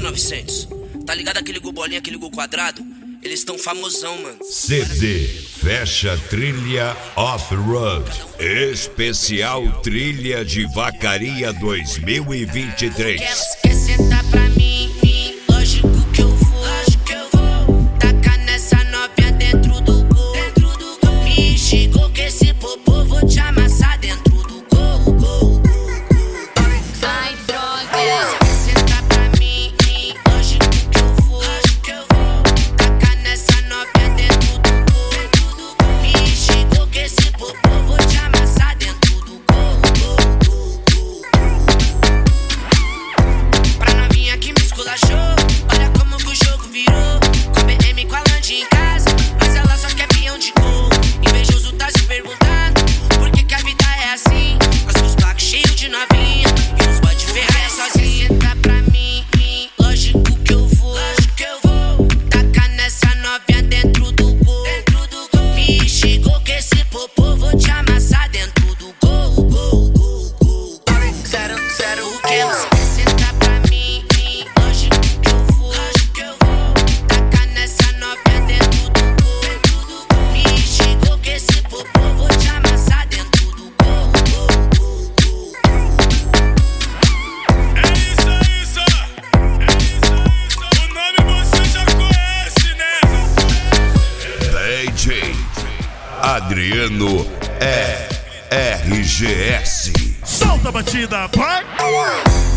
900. Tá ligado aquele gol bolinha, aquele gol quadrado? Eles tão famosão, mano. CD fecha trilha off-road. Especial Trilha de Vacaria 2023. Quer sentar pra mim? Lógico que eu vou. Taca nessa novinha dentro do gol. Me chegou que esse popô vou te amassar dentro do gol. Vai, droga. Quer sentar pra mim? Lógico que eu vou. Taca nessa novinha dentro do gol. Me chegou que esse popô vou te amassar dentro do gol. Pra novinha que me esculachou, olha como que o jogo virou. Com BM com a Land em casa, mas ela só quer peão de gol. Invejoso tá se perguntando por que a vida é assim. Nós com os blacos cheios de novinha e os boy de ferrar sozinho. Senta pra mim, lógico que eu vou. Taca nessa novinha dentro do gol. Me chegou que esse popô vou te amassar dentro do gol. 0-0 o que você quer sentar pra mim? Lógico que eu vou. Taca nessa novinha dentro do gol. Me chegou que esse popô vou te amassar dentro do gol. É isso. O nome você já conhece, né? DJ Adriano RGS. Solta a batida, vai!